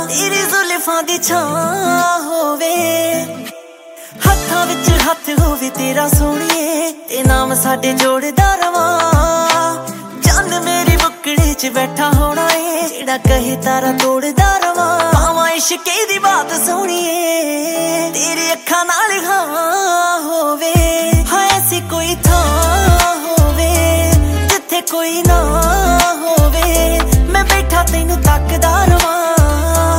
तेरी जुल्फां दी छां होवे, हत्थां विच हत्थ होवे तेरा सोहणीए, ते नाम साडे जोड़दा रवां। चंद मेरी बुकड़े च बैठा होना है, जेड़ा कहे तारा तोड़दा रवां। पावां इश्के दी बात सोहणीए, तेरी अखां नाल हां होवे। हां ऐसी कोई थां होवे जिथे कोई ना होवे, मैं बैठा तैनू तकदा